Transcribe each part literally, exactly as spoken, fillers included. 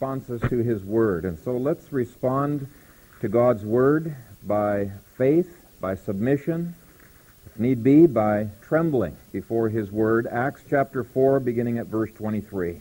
responses to His Word. And so let's respond to God's Word by faith, by submission, if need be, by trembling before His Word. Acts chapter four, beginning at verse twenty-three.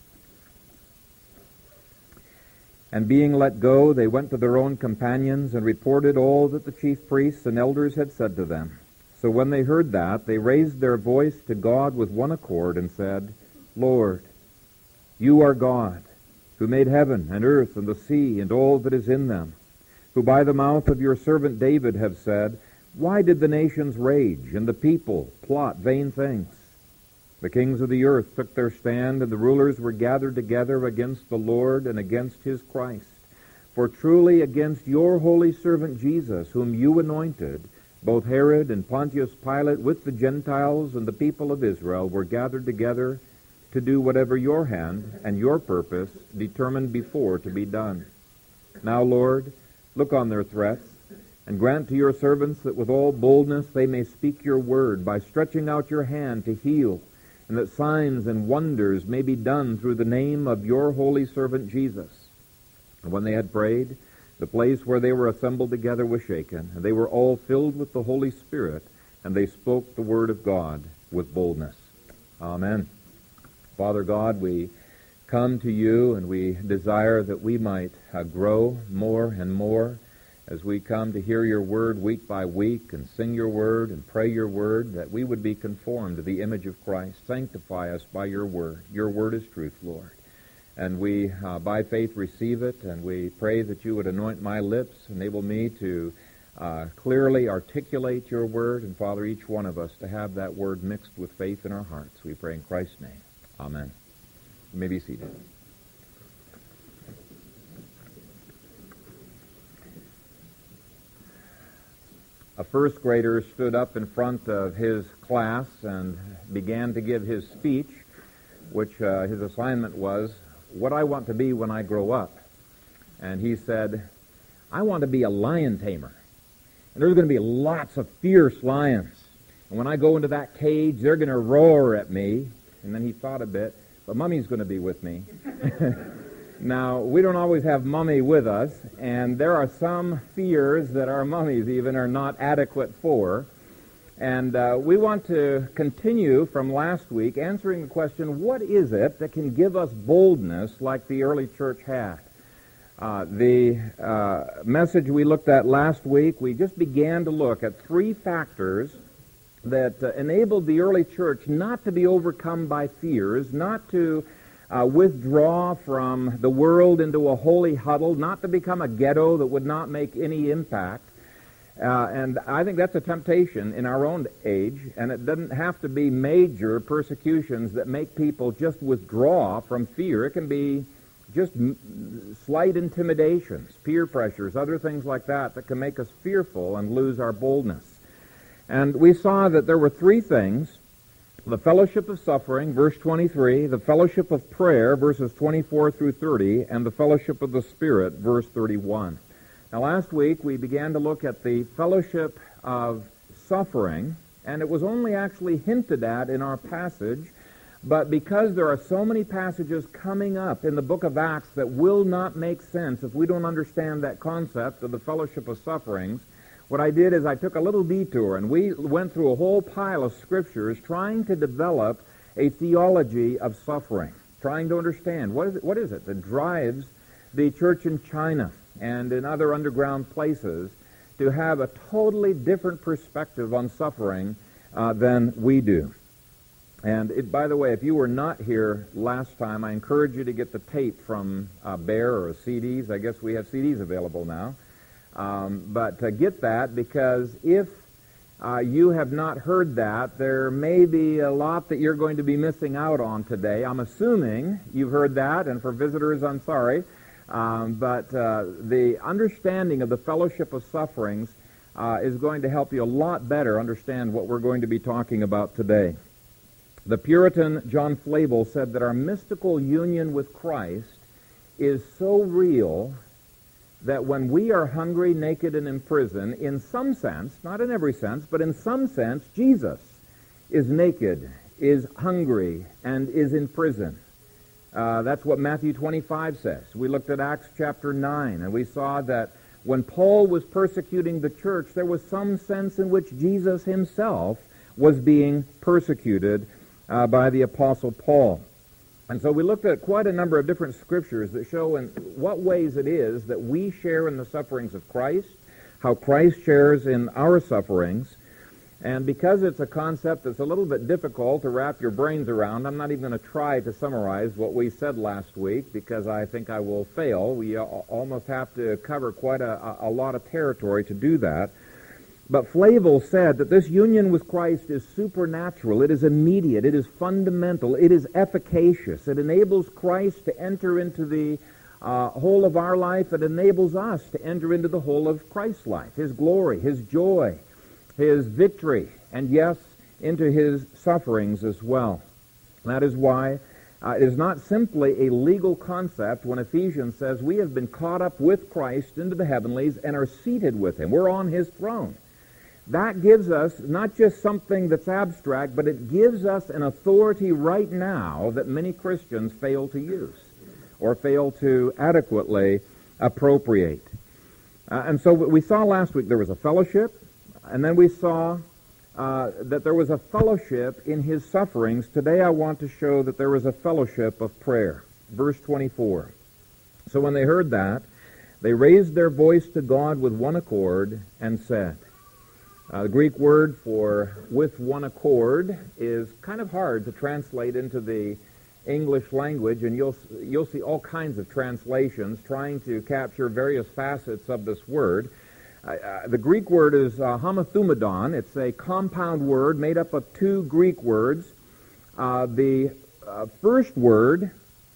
And being let go, they went to their own companions and reported all that the chief priests and elders had said to them. So when they heard that, they raised their voice to God with one accord and said, Lord, you are God, who made heaven and earth and the sea and all that is in them, who by the mouth of your servant David have said, why did the nations rage and the people plot vain things? The kings of the earth took their stand, and the rulers were gathered together against the Lord and against His Christ. For truly against your holy servant Jesus, whom you anointed, both Herod and Pontius Pilate with the Gentiles and the people of Israel were gathered together to do whatever your hand and your purpose determined before to be done. Now, Lord, look on their threats, and grant to your servants that with all boldness they may speak your word by stretching out your hand to heal, and that signs and wonders may be done through the name of your holy servant Jesus. And when they had prayed, the place where they were assembled together was shaken, and they were all filled with the Holy Spirit, and they spoke the word of God with boldness. Amen. Father God, we come to you, and we desire that we might uh, grow more and more as we come to hear your word week by week and sing your word and pray your word, that we would be conformed to the image of Christ. Sanctify us by your word. Your word is truth, Lord. And we, uh, by faith, receive it, and we pray that you would anoint my lips, enable me to uh, clearly articulate your word, and, Father, each one of us to have that word mixed with faith in our hearts. We pray in Christ's name. Amen. You may be seated. A first grader stood up in front of his class and began to give his speech, which uh, his assignment was, what I want to be when I grow up. And he said, I want to be a lion tamer. And there's going to be lots of fierce lions. And when I go into that cage, they're going to roar at me. And then he thought a bit, but Mummy's going to be with me. Now, we don't always have Mummy with us, and there are some fears that our mummies even are not adequate for. And uh, we want to continue from last week answering the question, what is it that can give us boldness like the early church had? Uh, the uh, message we looked at last week, we just began to look at three factors that uh, enabled the early church not to be overcome by fears, not to Uh, withdraw from the world into a holy huddle, not to become a ghetto that would not make any impact. Uh, and I think that's a temptation in our own age, and it doesn't have to be major persecutions that make people just withdraw from fear. It can be just m- slight intimidations, peer pressures, other things like that that can make us fearful and lose our boldness. And we saw that there were three things: the fellowship of suffering, verse twenty-three, the fellowship of prayer, verses twenty-four through thirty, and the fellowship of the Spirit, verse thirty-one. Now, last week we began to look at the fellowship of suffering, and it was only actually hinted at in our passage, but because there are so many passages coming up in the book of Acts that will not make sense if we don't understand that concept of the fellowship of sufferings, what I did is I took a little detour, and we went through a whole pile of scriptures trying to develop a theology of suffering, trying to understand what is it, what is it that drives the church in China and in other underground places to have a totally different perspective on suffering uh, than we do. And it, by the way, if you were not here last time, I encourage you to get the tape from uh, Bear or C Ds. I guess we have C Ds available now. Um, but uh, get that, because if uh, you have not heard that, there may be a lot that you're going to be missing out on today. I'm assuming you've heard that, and for visitors, I'm sorry. Um, but uh, the understanding of the fellowship of sufferings uh, is going to help you a lot better understand what we're going to be talking about today. The Puritan John Flavel said that our mystical union with Christ is so real that when we are hungry, naked, and in prison, in some sense, not in every sense, but in some sense, Jesus is naked, is hungry, and is in prison. Uh, that's what Matthew twenty-five says. We looked at Acts chapter nine, and we saw that when Paul was persecuting the church, there was some sense in which Jesus himself was being persecuted uh, by the Apostle Paul. And so we looked at quite a number of different scriptures that show in what ways it is that we share in the sufferings of Christ, how Christ shares in our sufferings. And because it's a concept that's a little bit difficult to wrap your brains around, I'm not even going to try to summarize what we said last week because I think I will fail. We almost have to cover quite a, a lot of territory to do that. But Flavel said that this union with Christ is supernatural, it is immediate, it is fundamental, it is efficacious. It enables Christ to enter into the uh, whole of our life. It enables us to enter into the whole of Christ's life, His glory, His joy, His victory, and yes, into His sufferings as well. That is why uh, it is not simply a legal concept when Ephesians says we have been caught up with Christ into the heavenlies and are seated with Him. We're on His throne. That gives us not just something that's abstract, but it gives us an authority right now that many Christians fail to use or fail to adequately appropriate. Uh, and so we saw last week there was a fellowship, and then we saw uh, that there was a fellowship in His sufferings. Today I want to show that there was a fellowship of prayer. Verse twenty-four. So when they heard that, they raised their voice to God with one accord and said. Uh, the Greek word for with one accord is kind of hard to translate into the English language, and you'll you'll see all kinds of translations trying to capture various facets of this word. Uh, uh, the Greek word is uh, homothumedon. It's a compound word made up of two Greek words. Uh, the uh, first word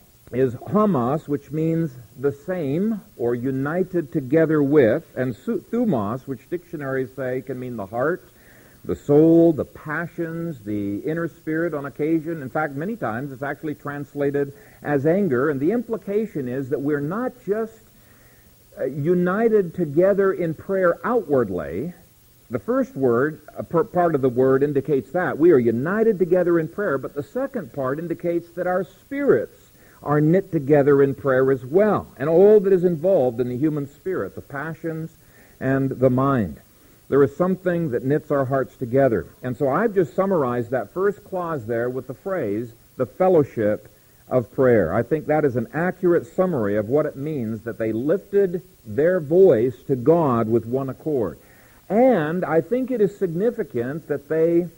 is homos, which means the same or united together with, and thumos, which dictionaries say can mean the heart, the soul, the passions, the inner spirit on occasion. In fact, many times it's actually translated as anger, and the implication is that we're not just uh, united together in prayer outwardly. The first word, a per- part of the word indicates that. We are united together in prayer, but the second part indicates that our spirits are knit together in prayer as well, and all that is involved in the human spirit, the passions and the mind. There is something that knits our hearts together. And so I've just summarized that first clause there with the phrase, the fellowship of prayer. I think that is an accurate summary of what it means that they lifted their voice to God with one accord. And I think it is significant that they,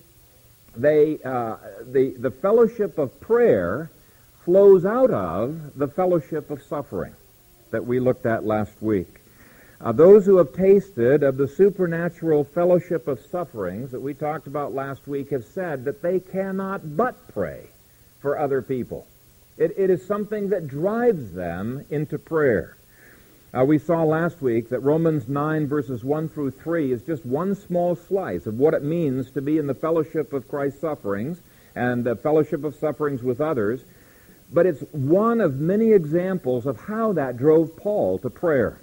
they, uh, the, the fellowship of prayer flows out of the fellowship of suffering that we looked at last week. Uh, those who have tasted of the supernatural fellowship of sufferings that we talked about last week have said that they cannot but pray for other people. It, it is something that drives them into prayer. Uh, we saw last week that Romans nine verses one through three is just one small slice of what it means to be in the fellowship of Christ's sufferings and the fellowship of sufferings with others. But it's one of many examples of how that drove Paul to prayer.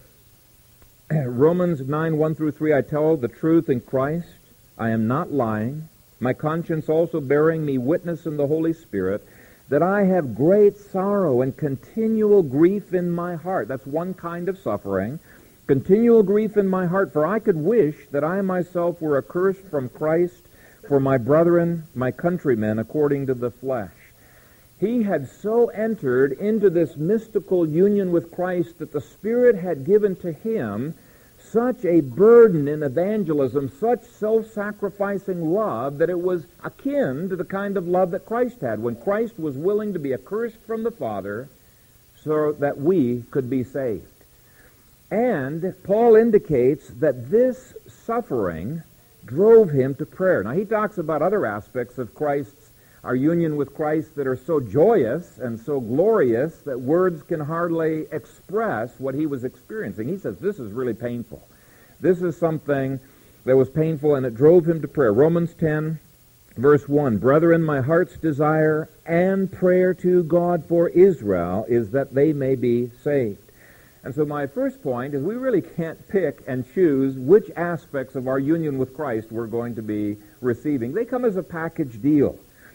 Romans nine, one through three, I tell the truth in Christ. I am not lying. My conscience also bearing me witness in the Holy Spirit that I have great sorrow and continual grief in my heart. That's one kind of suffering. Continual grief in my heart, for I could wish that I myself were accursed from Christ for my brethren, my countrymen, according to the flesh. He had so entered into this mystical union with Christ that the Spirit had given to him such a burden in evangelism, such self-sacrificing love, that it was akin to the kind of love that Christ had, when Christ was willing to be accursed from the Father so that we could be saved. And Paul indicates that this suffering drove him to prayer. Now, he talks about other aspects of Christ's our union with Christ that are so joyous and so glorious that words can hardly express what he was experiencing. He says this is really painful. This is something that was painful, and it drove him to prayer. Romans ten, verse one, Brethren, my heart's desire and prayer to God for Israel is that they may be saved. And so my first point is we really can't pick and choose which aspects of our union with Christ we're going to be receiving. They come as a package deal.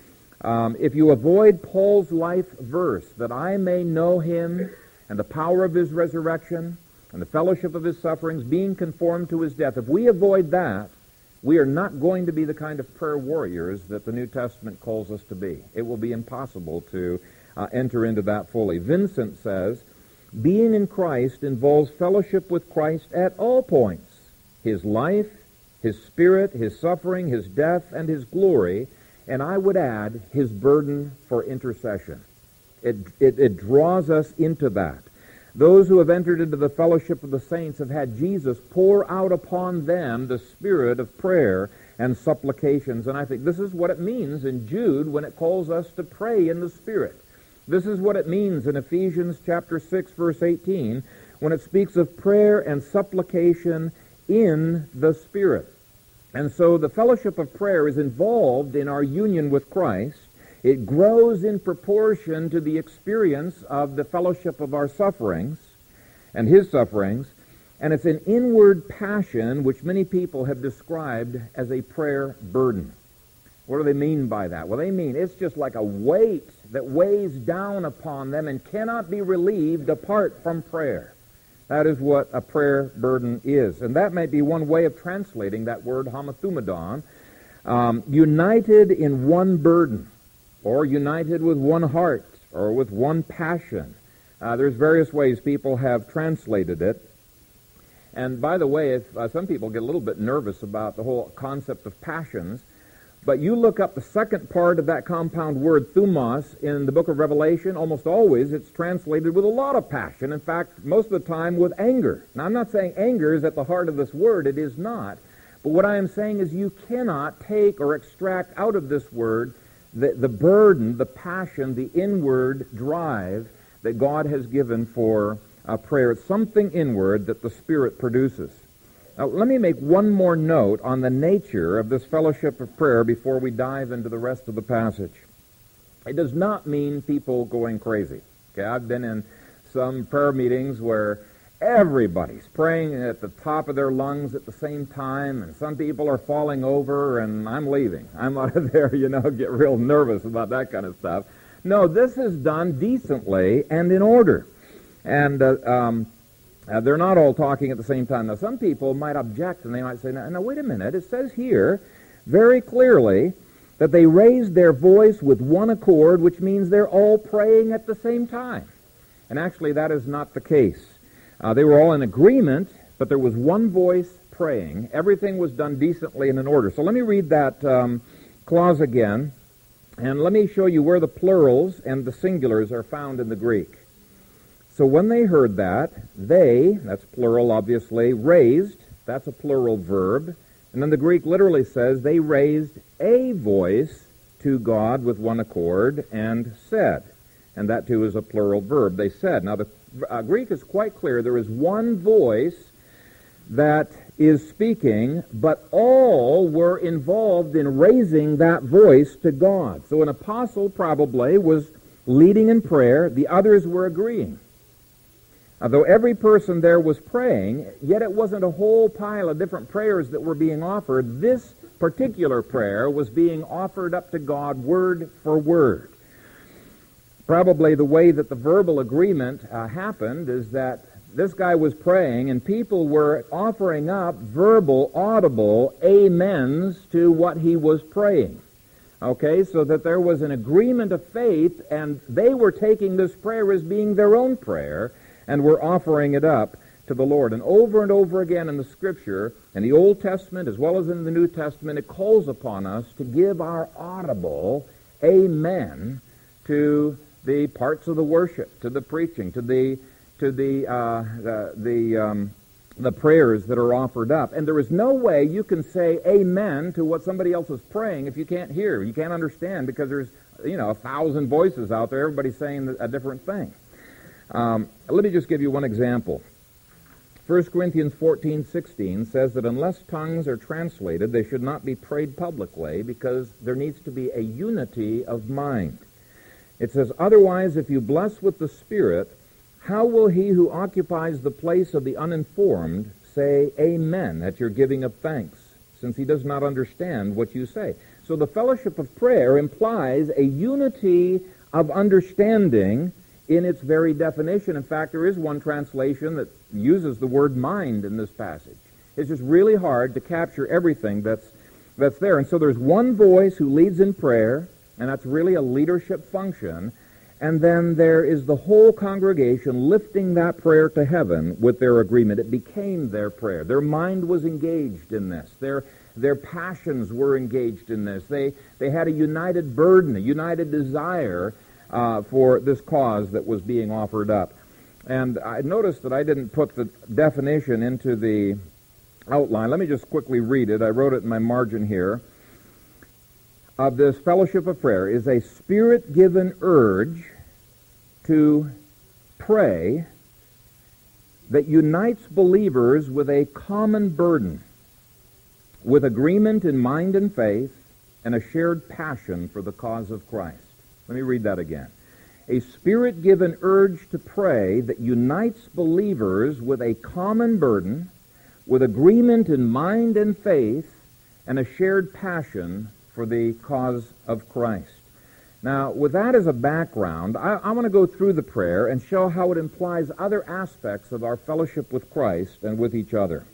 Um, if you avoid Paul's life verse, that I may know him and the power of his resurrection and the fellowship of his sufferings, being conformed to his death, if we avoid that, we are not going to be the kind of prayer warriors that the New Testament calls us to be. It will be impossible to uh, enter into that fully. Vincent says, being in Christ involves fellowship with Christ at all points. His life, his spirit, his suffering, his death, and his glory, and I would add, his burden for intercession. It, it, it draws us into that. Those who have entered into the fellowship of the saints have had Jesus pour out upon them the spirit of prayer and supplications. And I think this is what it means in Jude when it calls us to pray in the Spirit. This is what it means in Ephesians chapter six, verse eighteen, when it speaks of prayer and supplication in the Spirit. And so the fellowship of prayer is involved in our union with Christ. It grows in proportion to the experience of the fellowship of our sufferings and his sufferings, and it's an inward passion which many people have described as a prayer burden. What do they mean by that? Well, they mean it's just like a weight that weighs down upon them and cannot be relieved apart from prayer. That is what a prayer burden is. And that might be one way of translating that word homothumedon, um, united in one burden, or united with one heart, or with one passion. Uh, there's various ways people have translated it. And by the way, if, uh, some people get a little bit nervous about the whole concept of passions, but you look up the second part of that compound word, thumos, in the book of Revelation, almost always it's translated with a lot of passion. In fact, most of the time with anger. Now, I'm not saying anger is at the heart of this word. It is not. But what I am saying is you cannot take or extract out of this word the, the burden, the passion, the inward drive that God has given for uh, prayer. It's something inward that the Spirit produces. Now, let me make one more note on the nature of this fellowship of prayer before we dive into the rest of the passage. It does not mean people going crazy. Okay, I've been in some prayer meetings where everybody's praying at the top of their lungs at the same time, and some people are falling over, and I'm leaving. I'm out of there, you know, get real nervous about that kind of stuff. No, this is done decently and in order. And uh, um Uh, they're not all talking at the same time. Now, some people might object, and they might say, now, now, wait a minute. It says here very clearly that they raised their voice with one accord, which means they're all praying at the same time. And actually, that is not the case. Uh, they were all in agreement, but there was one voice praying. Everything was done decently and in order. So let me read that um, clause again, and let me show you where the plurals and the singulars are found in the Greek. So when they heard that, they, that's plural obviously, raised, that's a plural verb, and then the Greek literally says they raised a voice to God with one accord and said, and that too is a plural verb, they said. Now the uh, Greek is quite clear, there is one voice that is speaking, but all were involved in raising that voice to God. So an apostle probably was leading in prayer, the others were agreeing. Although every person there was praying, yet it wasn't a whole pile of different prayers that were being offered. This particular prayer was being offered up to God word for word. Probably the way that the verbal agreement uh, happened is that this guy was praying and people were offering up verbal, audible amens to what he was praying. Okay, so that there was an agreement of faith, and they were taking this prayer as being their own prayer, and we're offering it up to the Lord. And over and over again in the Scripture, in the Old Testament as well as in the New Testament, it calls upon us to give our audible amen to the parts of the worship, to the preaching, to the to the uh, the the, um, the prayers that are offered up. And there is no way you can say amen to what somebody else is praying if you can't hear, you can't understand, because there's you know a thousand voices out there, everybody's saying a different thing. Um, let me just give you one example. First Corinthians fourteen sixteen says that unless tongues are translated, they should not be prayed publicly, because there needs to be a unity of mind. It says, otherwise, if you bless with the Spirit, how will he who occupies the place of the uninformed say amen at your giving of thanks, since he does not understand what you say? So So the fellowship of prayer implies a unity of understanding in its very definition. In fact, there is one translation that uses the word mind in this passage. It's just really hard to capture everything that's that's there. And so there's one voice who leads in prayer, and that's really a leadership function. And then there is the whole congregation lifting that prayer to heaven with their agreement. It became their prayer. Their mind was engaged in this. Their their passions were engaged in this. They they had a united burden, a united desire uh, for this cause that was being offered up. And I noticed that I didn't put the definition into the outline. Let me just quickly read it. I wrote it in my margin here. Of this fellowship of prayer is a Spirit-given urge to pray that unites believers with a common burden, with agreement in mind and faith, and a shared passion for the cause of Christ. Let me read that again. A Spirit-given urge to pray that unites believers with a common burden, with agreement in mind and faith, and a shared passion for the cause of Christ. Now, with that as a background, I, I want to go through the prayer and show how it implies other aspects of our fellowship with Christ and with each other.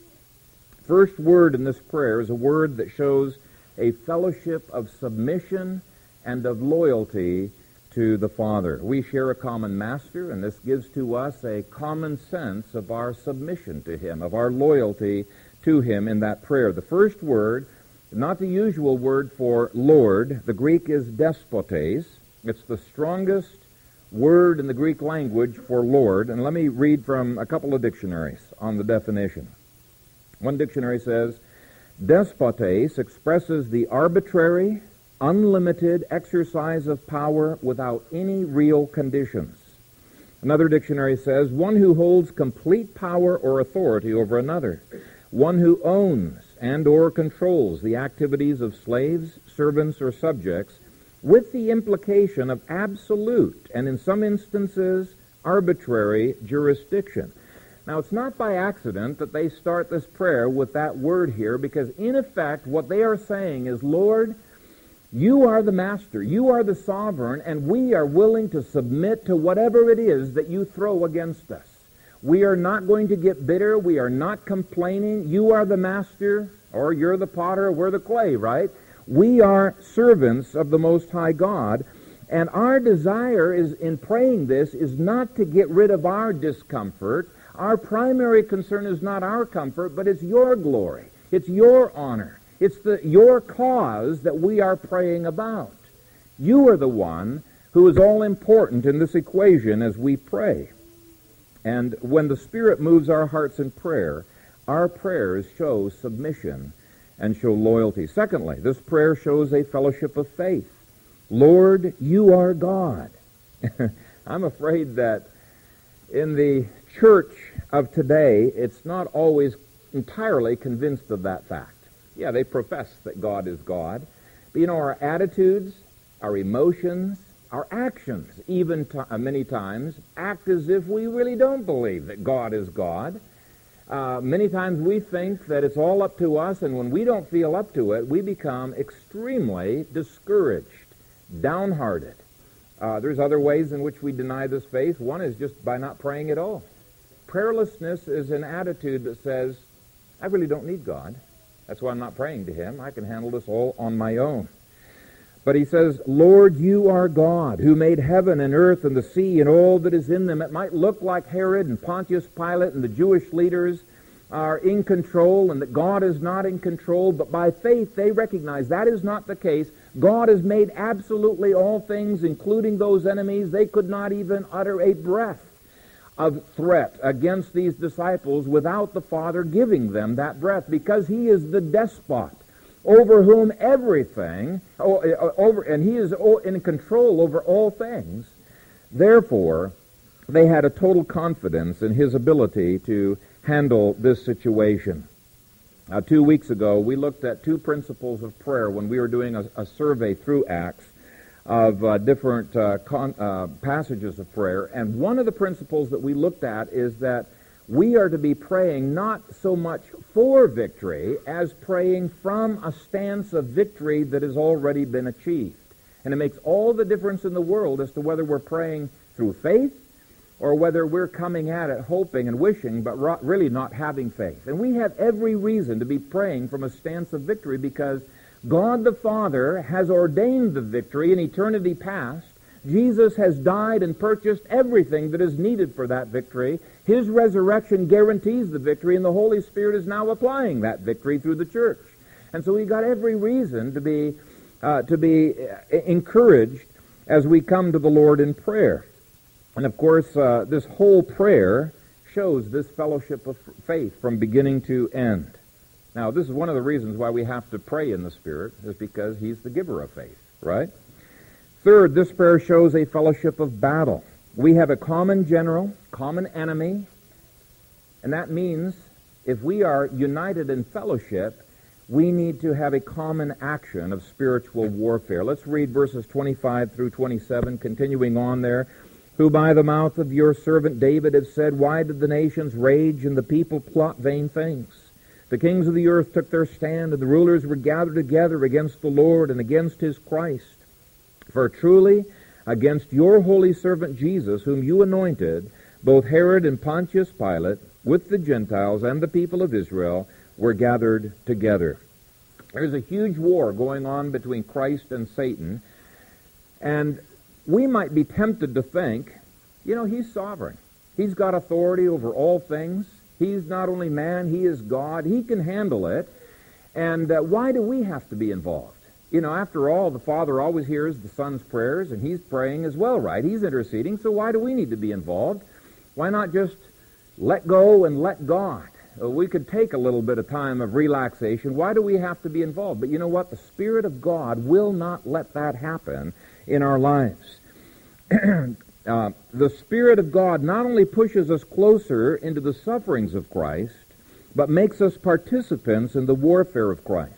First word in this prayer is a word that shows a fellowship of submission and of loyalty to the Father. We share a common master, and this gives to us a common sense of our submission to him, of our loyalty to him in that prayer. The first word, not the usual word for Lord. The Greek is despotes. It's the strongest word in the Greek language for Lord. And let me read from a couple of dictionaries on the definition. One dictionary says, despotes expresses the arbitrary, unlimited exercise of power without any real conditions. Another dictionary says, one who holds complete power or authority over another, one who owns and or controls the activities of slaves, servants, or subjects, with the implication of absolute, and in some instances, arbitrary jurisdiction. Now, it's not by accident that they start this prayer with that word here, because in effect, what they are saying is, Lord, you are the master, you are the sovereign, and we are willing to submit to whatever it is that you throw against us. We are not going to get bitter, we are not complaining. You are the master, or you're the potter, we're the clay, right? We are servants of the Most High God, and our desire is in praying this is not to get rid of our discomfort. Our primary concern is not our comfort, but it's your glory. It's your honor. It's the your cause that we are praying about. You are the one who is all important in this equation as we pray. And when the Spirit moves our hearts in prayer, our prayers show submission and show loyalty. Secondly, this prayer shows a fellowship of faith. Lord, you are God. I'm afraid that in the church of today, it's not always entirely convinced of that fact. Yeah, they profess that God is God. But, you know, our attitudes, our emotions, our actions, even t- uh, many times, act as if we really don't believe that God is God. Uh, many times we think that it's all up to us, and when we don't feel up to it, we become extremely discouraged, downhearted. Uh, there's other ways in which we deny this faith. One is just by not praying at all. Prayerlessness is an attitude that says, I really don't need God. That's why I'm not praying to him. I can handle this all on my own. But he says, Lord, you are God, who made heaven and earth and the sea and all that is in them. It might look like Herod and Pontius Pilate and the Jewish leaders are in control and that God is not in control, but by faith they recognize that is not the case. God has made absolutely all things, including those enemies. They could not even utter a breath of threat against these disciples without the Father giving them that breath, because he is the despot over whom everything, over, and he is in control over all things. Therefore, they had a total confidence in his ability to handle this situation. Now, two weeks ago, we looked at two principles of prayer when we were doing a, a survey through Acts of uh, different uh, con, uh, passages of prayer. And one of the principles that we looked at is that we are to be praying not so much for victory as praying from a stance of victory that has already been achieved. And it makes all the difference in the world as to whether we're praying through faith or whether we're coming at it hoping and wishing but really not having faith. And we have every reason to be praying from a stance of victory because God the Father has ordained the victory in eternity past. Jesus has died and purchased everything that is needed for that victory. His resurrection guarantees the victory, and the Holy Spirit is now applying that victory through the church. And so we've got every reason to be uh, to be encouraged as we come to the Lord in prayer. And of course, uh, this whole prayer shows this fellowship of faith from beginning to end. Now, this is one of the reasons why we have to pray in the Spirit, is because He's the giver of faith, right? Third, this prayer shows a fellowship of battle. We have a common general, common enemy, and that means if we are united in fellowship, we need to have a common action of spiritual warfare. Let's read verses twenty-five through twenty-seven, continuing on there. Who by the mouth of your servant David have said, why did the nations rage and the people plot vain things? The kings of the earth took their stand, and the rulers were gathered together against the Lord and against His Christ. For truly, against your holy servant Jesus, whom you anointed, both Herod and Pontius Pilate, with the Gentiles and the people of Israel, were gathered together. There's a huge war going on between Christ and Satan, and we might be tempted to think, you know, He's sovereign. He's got authority over all things. He's not only man, He is God. He can handle it. And uh, why do we have to be involved? You know, after all, the Father always hears the Son's prayers, and He's praying as well, right? He's interceding, so why do we need to be involved? Why not just let go and let God? Uh, we could take a little bit of time of relaxation. Why do we have to be involved? But you know what? The Spirit of God will not let that happen in our lives. uh, the Spirit of God not only pushes us closer into the sufferings of Christ, but makes us participants in the warfare of Christ.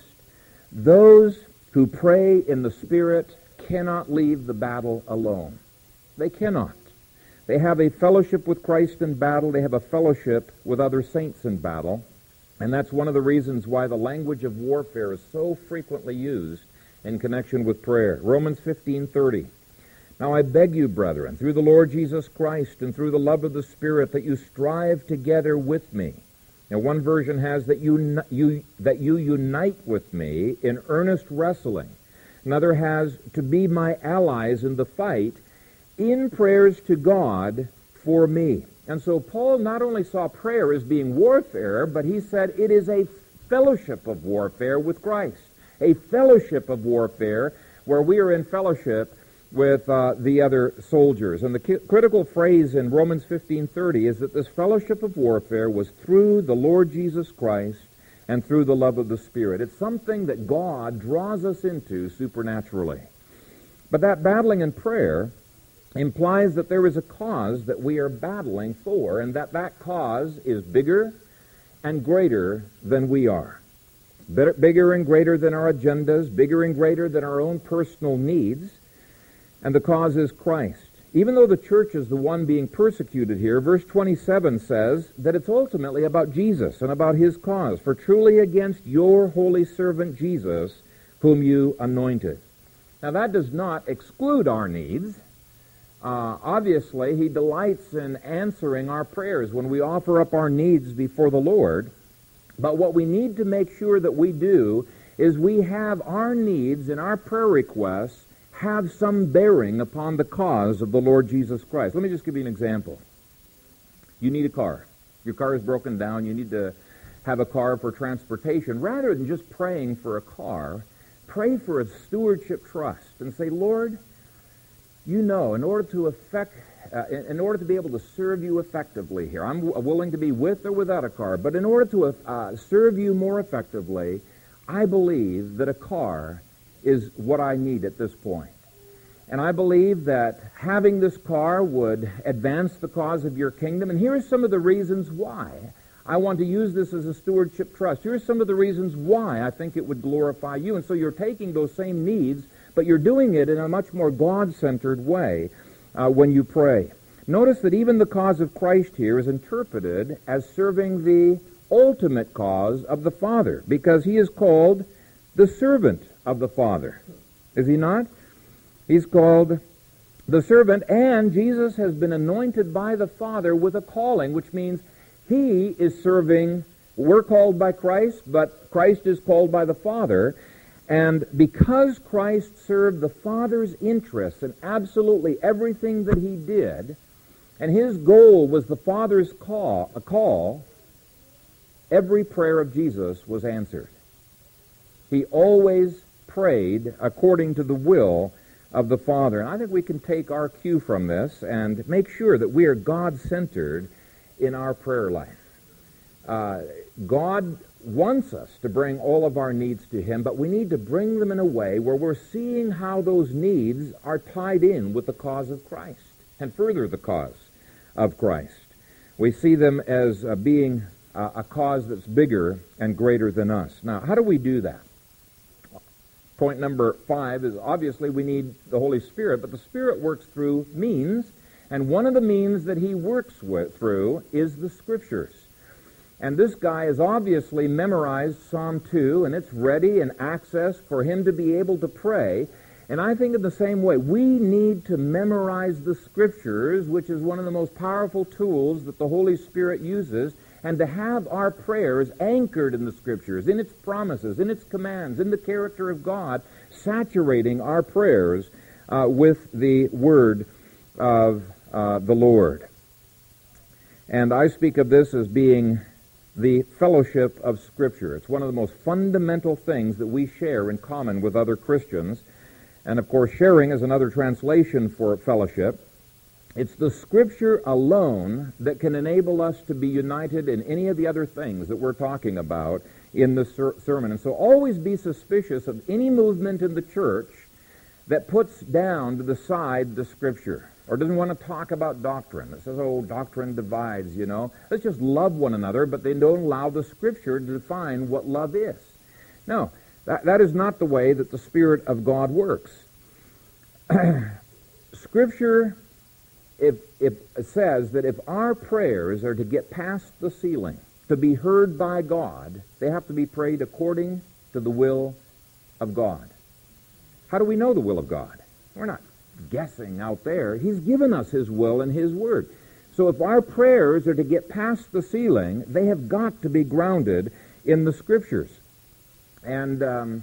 Those who pray in the Spirit cannot leave the battle alone. They cannot. They have a fellowship with Christ in battle. They have a fellowship with other saints in battle. And that's one of the reasons why the language of warfare is so frequently used in connection with prayer. Romans fifteen thirty. Now I beg you, brethren, through the Lord Jesus Christ and through the love of the Spirit, that you strive together with me. Now one version has that you, you, that you unite with me in earnest wrestling. Another has to be my allies in the fight in prayers to God for me. And so Paul not only saw prayer as being warfare, but he said it is a fellowship of warfare with Christ. A fellowship of warfare where we are in fellowship with uh, the other soldiers. And the ki- critical phrase in Romans fifteen thirty is that this fellowship of warfare was through the Lord Jesus Christ and through the love of the Spirit. It's something that God draws us into supernaturally. But that battling in prayer implies that there is a cause that we are battling for, and that that cause is bigger and greater than we are. Bigger and greater than our agendas, bigger and greater than our own personal needs, and the cause is Christ. Even though the church is the one being persecuted here, verse twenty-seven says that it's ultimately about Jesus and about His cause. For truly against your holy servant Jesus, whom you anointed. Now that does not exclude our needs. Uh, obviously, He delights in answering our prayers when we offer up our needs before the Lord. But what we need to make sure that we do is we have our needs and our prayer requests have some bearing upon the cause of the Lord Jesus Christ. Let me just give you an example. You need a car. Your car is broken down. You need to have a car for transportation. Rather than just praying for a car, pray for a stewardship trust and say, Lord, you know, in order to effect, uh, in, in order to be able to serve you effectively here, I'm w- willing to be with or without a car, but in order to uh, serve you more effectively, I believe that a car is what I need at this point. And I believe that having this car would advance the cause of your kingdom. And here are some of the reasons why I want to use this as a stewardship trust. Here are some of the reasons why I think it would glorify you. And so you're taking those same needs, but you're doing it in a much more God-centered way uh, when you pray. Notice that even the cause of Christ here is interpreted as serving the ultimate cause of the Father, because he is called the servant of the Father. Is he not? He's called the servant, and Jesus has been anointed by the Father with a calling, which means he is serving. We're called by Christ, but Christ is called by the Father. And because Christ served the Father's interests in absolutely everything that he did, and his goal was the Father's call, a call, every prayer of Jesus was answered. He always prayed according to the will of the Father. And I think we can take our cue from this and make sure that we are God-centered in our prayer life. Uh, God wants us to bring all of our needs to him, but we need to bring them in a way where we're seeing how those needs are tied in with the cause of Christ and further the cause of Christ. We see them as uh, being uh, a cause that's bigger and greater than us. Now, how do we do that? Point number five is obviously we need the Holy Spirit, but the Spirit works through means, and one of the means that he works with, through is the Scriptures. And this guy has obviously memorized Psalm two, and it's ready and access for him to be able to pray. And I think in the same way, we need to memorize the Scriptures, which is one of the most powerful tools that the Holy Spirit uses, and to have our prayers anchored in the Scriptures, in its promises, in its commands, in the character of God, saturating our prayers uh, with the Word of uh, the Lord. And I speak of this as being the fellowship of Scripture. It's one of the most fundamental things that we share in common with other Christians. And of course, sharing is another translation for fellowship. It's the Scripture alone that can enable us to be united in any of the other things that we're talking about in the ser- sermon. And so always be suspicious of any movement in the church that puts down to the side the Scripture, or doesn't want to talk about doctrine. It says, oh, doctrine divides, you know. Let's just love one another, but they don't allow the Scripture to define what love is. No, that, that is not the way that the Spirit of God works. Scripture if, if it says that if our prayers are to get past the ceiling, to be heard by God, they have to be prayed according to the will of God. How do we know the will of God? We're not guessing out there. He's given us his will and his word. So if our prayers are to get past the ceiling, they have got to be grounded in the Scriptures. And um,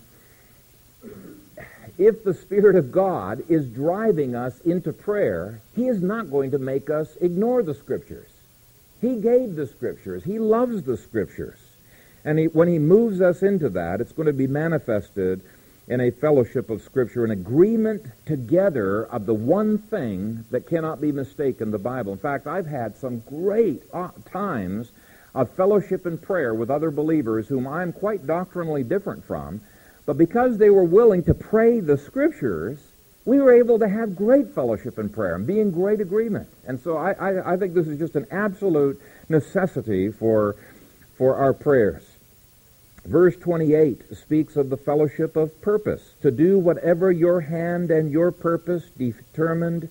if the Spirit of God is driving us into prayer, he is not going to make us ignore the Scriptures. He gave the Scriptures. He loves the Scriptures. And he, when he moves us into that, it's going to be manifested in a fellowship of Scripture, an agreement together of the one thing that cannot be mistaken, the Bible. In fact, I've had some great uh, times of fellowship and prayer with other believers whom I'm quite doctrinally different from, but because they were willing to pray the Scriptures, we were able to have great fellowship and prayer and be in great agreement. And so I, I, I think this is just an absolute necessity for, for our prayers. Verse twenty-eight speaks of the fellowship of purpose, to do whatever your hand and your purpose determined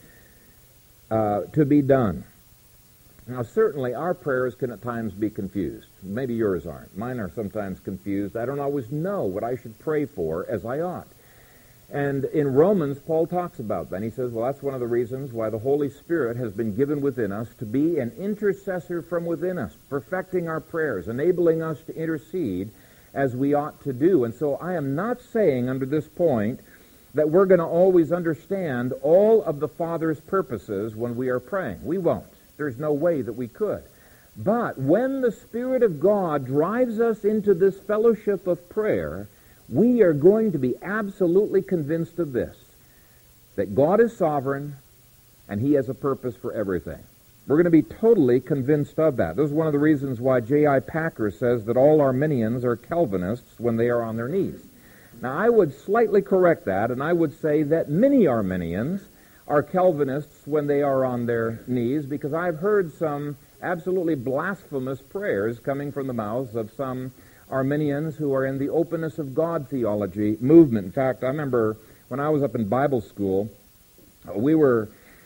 uh, to be done. Now, certainly our prayers can at times be confused. Maybe yours aren't. Mine are sometimes confused. I don't always know what I should pray for as I ought. And in Romans, Paul talks about that. And he says, well, that's one of the reasons why the Holy Spirit has been given within us to be an intercessor from within us, perfecting our prayers, enabling us to intercede as we ought to do. And so I am not saying under this point that we're going to always understand all of the Father's purposes when we are praying. We won't. There's no way that we could. But when the Spirit of God drives us into this fellowship of prayer, we are going to be absolutely convinced of this, that God is sovereign and he has a purpose for everything. We're going to be totally convinced of that. This is one of the reasons why J I Packer says that all Arminians are Calvinists when they are on their knees. Now, I would slightly correct that, and I would say that many Arminians are Calvinists when they are on their knees, because I've heard some absolutely blasphemous prayers coming from the mouths of some Arminians who are in the openness of God theology movement. In fact, I remember when I was up in Bible school, we were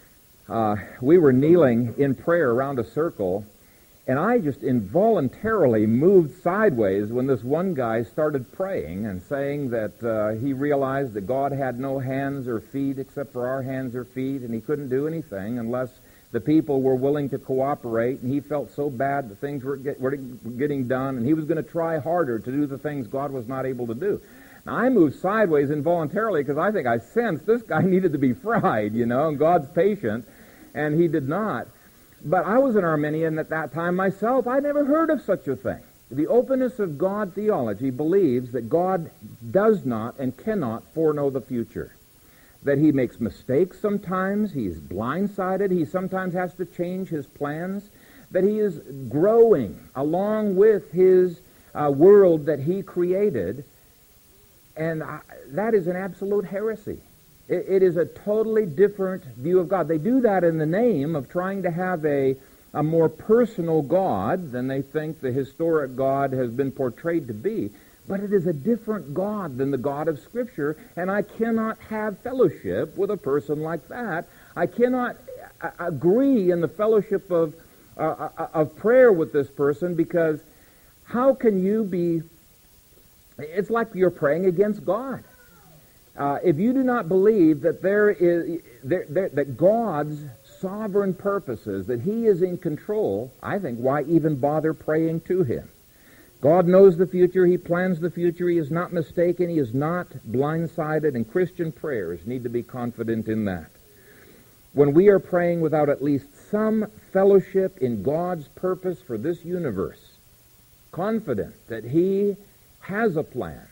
uh, we were kneeling in prayer around a circle, and I just involuntarily moved sideways when this one guy started praying and saying that uh, he realized that God had no hands or feet except for our hands or feet, and he couldn't do anything unless the people were willing to cooperate, and he felt so bad that things were, get, were getting done, and he was going to try harder to do the things God was not able to do. Now, I moved sideways involuntarily because I think I sensed this guy needed to be fried, you know, and God's patient, and he did not. But I was an Arminian at that time myself. I never heard of such a thing. The openness of God theology believes that God does not and cannot foreknow the future, that he makes mistakes sometimes, he's blindsided, he sometimes has to change his plans, that he is growing along with his uh, world that he created, and I, that is an absolute heresy. It, it is a totally different view of God. They do that in the name of trying to have a, a more personal God than they think the historic God has been portrayed to be. But it is a different God than the God of Scripture, and I cannot have fellowship with a person like that. I cannot uh, agree in the fellowship of, uh, of prayer with this person, because how can you be... It's like you're praying against God. Uh, if you do not believe that there is there, there, that God's sovereign purposes, that he is in control, I think why even bother praying to him? God knows the future. He plans the future. He is not mistaken. He is not blindsided, and Christian prayers need to be confident in that. When we are praying without at least some fellowship in God's purpose for this universe, confident that he has a plan,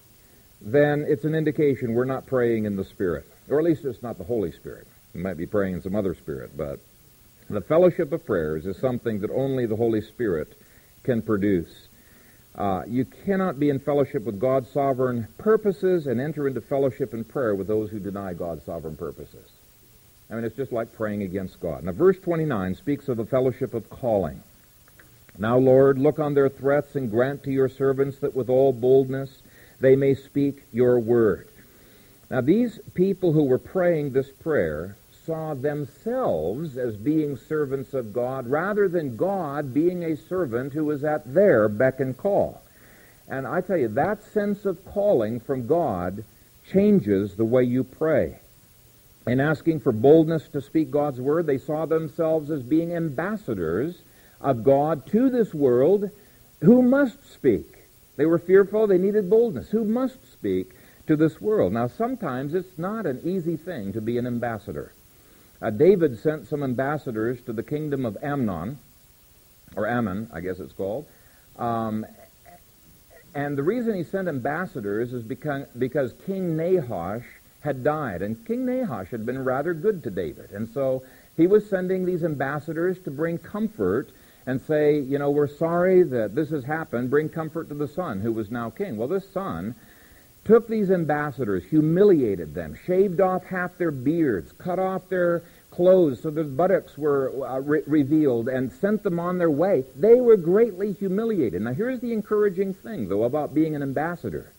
then it's an indication we're not praying in the Spirit, or at least it's not the Holy Spirit. We might be praying in some other spirit, but the fellowship of prayers is something that only the Holy Spirit can produce. Uh, you cannot be in fellowship with God's sovereign purposes and enter into fellowship in prayer with those who deny God's sovereign purposes. I mean, it's just like praying against God. Now, verse twenty-nine speaks of a fellowship of calling. Now, Lord, look on their threats and grant to your servants that with all boldness they may speak your word. Now, these people who were praying this prayer saw themselves as being servants of God rather than God being a servant who was at their beck and call. And I tell you, that sense of calling from God changes the way you pray. In asking for boldness to speak God's word, they saw themselves as being ambassadors of God to this world who must speak. They were fearful, they needed boldness. Who must speak to this world? Now, sometimes it's not an easy thing to be an ambassador. Uh, David sent some ambassadors to the kingdom of Amnon, or Ammon, I guess it's called. Um, and the reason he sent ambassadors is because, because King Nahash had died, and King Nahash had been rather good to David. And so he was sending these ambassadors to bring comfort and say, you know, we're sorry that this has happened. Bring comfort to the son who was now king. Well, this son took these ambassadors, humiliated them, shaved off half their beards, cut off their clothes so their buttocks were uh, re- revealed, and sent them on their way. They were greatly humiliated. Now, here's the encouraging thing, though, about being an ambassador.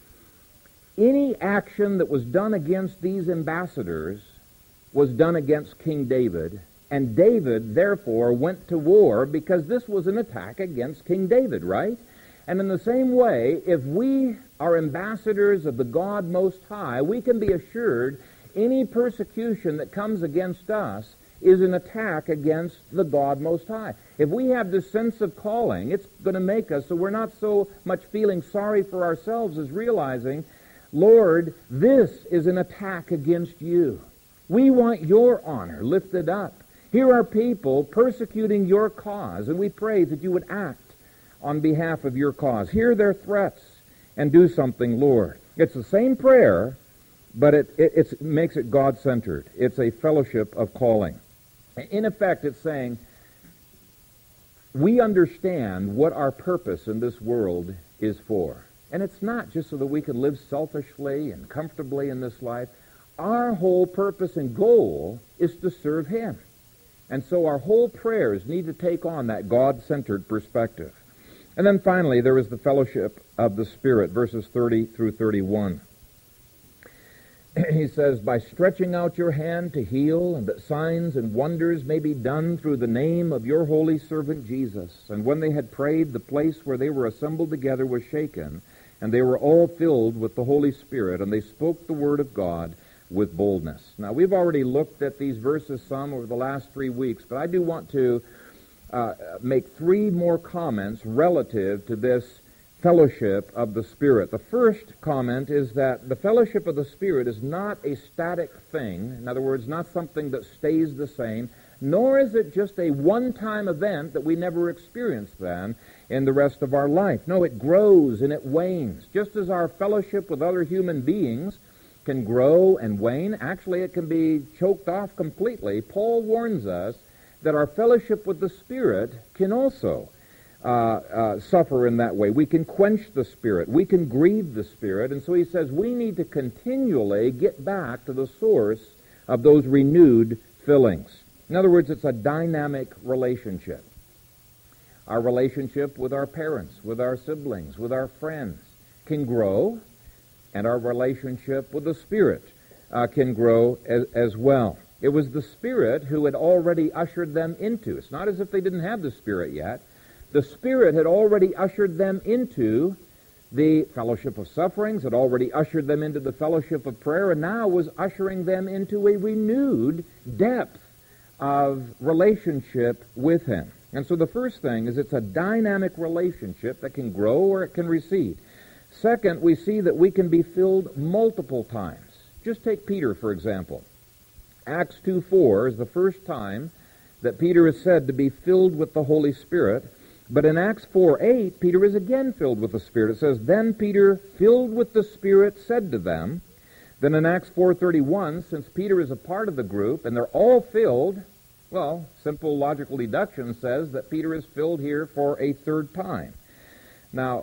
Any action that was done against these ambassadors was done against King David, and David, therefore, went to war because this was an attack against King David, right? And in the same way, if we are ambassadors of the God Most High, we can be assured any persecution that comes against us is an attack against the God Most High. If we have this sense of calling, it's going to make us so we're not so much feeling sorry for ourselves as realizing, Lord, this is an attack against you. We want your honor lifted up. Here are people persecuting your cause, and we pray that you would act on behalf of your cause. Hear their threats and do something, Lord. It's the same prayer, but it, it it's, makes it God-centered. It's a fellowship of calling. In effect, it's saying, we understand what our purpose in this world is for. And it's not just so that we can live selfishly and comfortably in this life. Our whole purpose and goal is to serve Him. And so our whole prayers need to take on that God-centered perspective. And then finally, there is the fellowship of the Spirit, verses thirty through thirty-one. he says, by stretching out your hand to heal, and that signs and wonders may be done through the name of your holy servant Jesus. And when they had prayed, the place where they were assembled together was shaken, and they were all filled with the Holy Spirit, and they spoke the word of God with boldness. Now, we've already looked at these verses some over the last three weeks, but I do want to uh, make three more comments relative to this fellowship of the Spirit. The first comment is that the fellowship of the Spirit is not a static thing. In other words, not something that stays the same, nor is it just a one-time event that we never experience then in the rest of our life. No, it grows and it wanes. Just as our fellowship with other human beings can grow and wane, actually it can be choked off completely. Paul warns us that our fellowship with the Spirit can also Uh, uh, suffer in that way. We can quench the Spirit. We can grieve the Spirit. And so he says we need to continually get back to the source of those renewed fillings. In other words, it's a dynamic relationship. Our relationship with our parents, with our siblings, with our friends can grow, and our relationship with the Spirit uh, can grow as, as well. It was the Spirit who had already ushered them into. It's not as if they didn't have the Spirit yet. The Spirit had already ushered them into the fellowship of sufferings, had already ushered them into the fellowship of prayer, and now was ushering them into a renewed depth of relationship with Him. And so the first thing is it's a dynamic relationship that can grow or it can recede. Second, we see that we can be filled multiple times. Just take Peter, for example. Acts two four is the first time that Peter is said to be filled with the Holy Spirit. But in Acts four eight, Peter is again filled with the Spirit. It says, then Peter, filled with the Spirit, said to them. Then in Acts four thirty-one, since Peter is a part of the group, and they're all filled, well, simple logical deduction says that Peter is filled here for a third time. Now,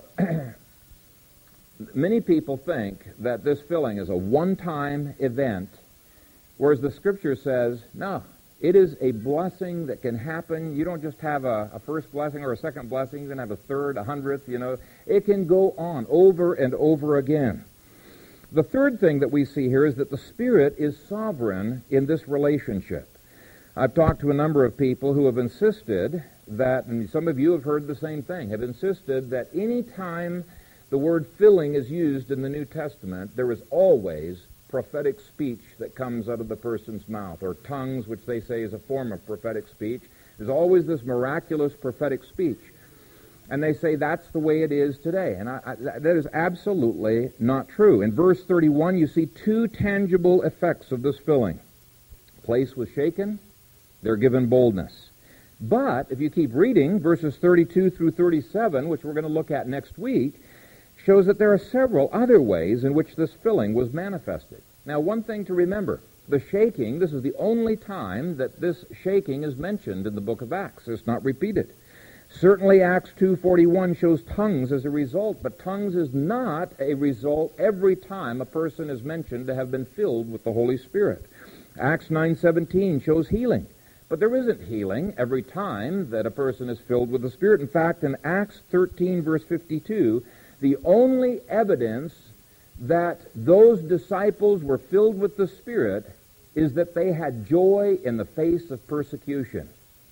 many people think that this filling is a one-time event, whereas the Scripture says, no, it is a blessing that can happen. You don't just have a, a first blessing or a second blessing. You can have a third, a hundredth, you know. It can go on over and over again. The third thing that we see here is that the Spirit is sovereign in this relationship. I've talked to a number of people who have insisted that, and some of you have heard the same thing, have insisted that any time the word filling is used in the New Testament, there is always prophetic speech that comes out of the person's mouth, or tongues, which they say is a form of prophetic speech. There's always this miraculous prophetic speech. And they say that's the way it is today. And I, I, that is absolutely not true. In verse thirty-one, you see two tangible effects of this filling. The place was shaken. They're given boldness. But if you keep reading, verses thirty-two through thirty-seven, which we're going to look at next week, shows that there are several other ways in which this filling was manifested. Now, one thing to remember, the shaking, this is the only time that this shaking is mentioned in the book of Acts. It's not repeated. Certainly Acts two forty-one shows tongues as a result, but tongues is not a result every time a person is mentioned to have been filled with the Holy Spirit. Acts nine seventeen shows healing, but there isn't healing every time that a person is filled with the Spirit. In fact, in Acts thirteen verse fifty-two, the only evidence that those disciples were filled with the Spirit is that they had joy in the face of persecution.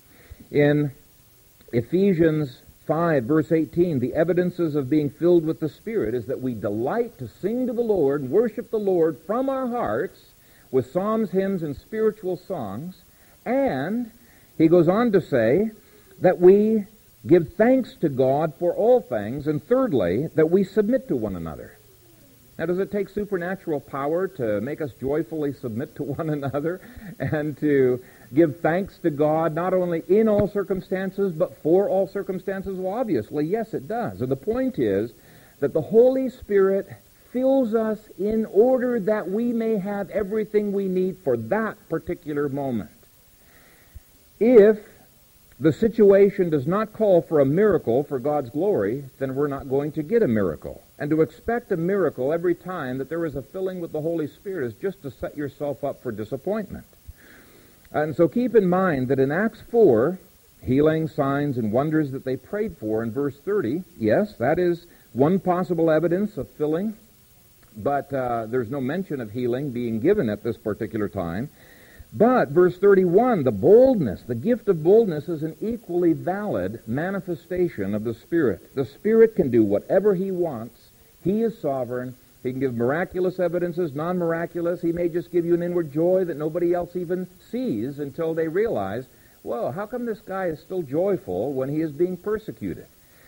In Ephesians five, verse eighteen, the evidences of being filled with the Spirit is that we delight to sing to the Lord and worship the Lord from our hearts with psalms, hymns, and spiritual songs. And he goes on to say that we give thanks to God for all things, and thirdly, that we submit to one another. Now, does it take supernatural power to make us joyfully submit to one another and to give thanks to God not only in all circumstances but for all circumstances? Well, obviously, yes, it does. And the point is that the Holy Spirit fills us in order that we may have everything we need for that particular moment. If the situation does not call for a miracle for God's glory, then we're not going to get a miracle. And to expect a miracle every time that there is a filling with the Holy Spirit is just to set yourself up for disappointment. And so keep in mind that in Acts four, healing, signs, and wonders that they prayed for in verse thirty, yes, that is one possible evidence of filling. but uh, there's no mention of healing being given at this particular time. But, verse thirty-one, the boldness, the gift of boldness is an equally valid manifestation of the Spirit. The Spirit can do whatever He wants. He is sovereign. He can give miraculous evidences, non-miraculous. He may just give you an inward joy that nobody else even sees until they realize, well, how come this guy is still joyful when he is being persecuted?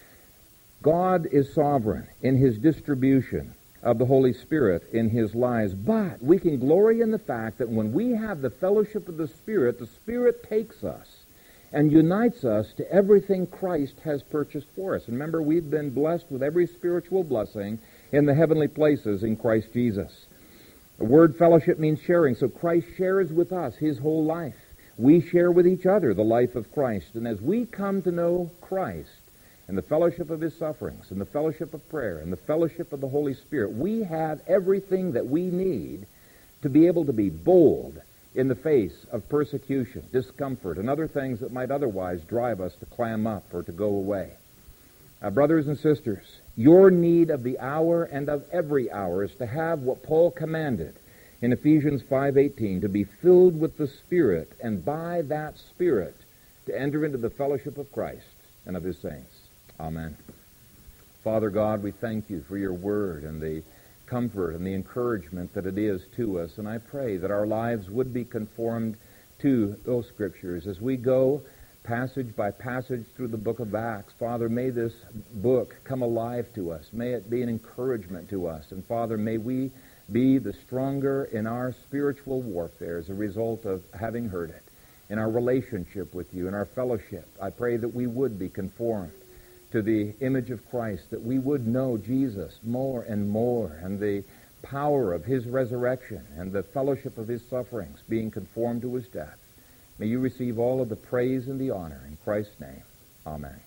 God is sovereign in His distribution of the Holy Spirit in His lives. But we can glory in the fact that when we have the fellowship of the Spirit, the Spirit takes us and unites us to everything Christ has purchased for us. Remember, we've been blessed with every spiritual blessing in the heavenly places in Christ Jesus. The word fellowship means sharing, so Christ shares with us His whole life. We share with each other the life of Christ. And as we come to know Christ, and the fellowship of His sufferings, and the fellowship of prayer, and the fellowship of the Holy Spirit, we have everything that we need to be able to be bold in the face of persecution, discomfort, and other things that might otherwise drive us to clam up or to go away. Uh, brothers and sisters, your need of the hour and of every hour is to have what Paul commanded in Ephesians five eighteen, to be filled with the Spirit, and by that Spirit to enter into the fellowship of Christ and of His saints. Amen. Father God, we thank You for Your word and the comfort and the encouragement that it is to us. And I pray that our lives would be conformed to those Scriptures. As we go passage by passage through the book of Acts, Father, may this book come alive to us. May it be an encouragement to us. And Father, may we be the stronger in our spiritual warfare as a result of having heard it. In our relationship with You, in our fellowship, I pray that we would be conformed to the image of Christ, that we would know Jesus more and more, and the power of His resurrection and the fellowship of His sufferings, being conformed to His death. May You receive all of the praise and the honor in Christ's name. Amen.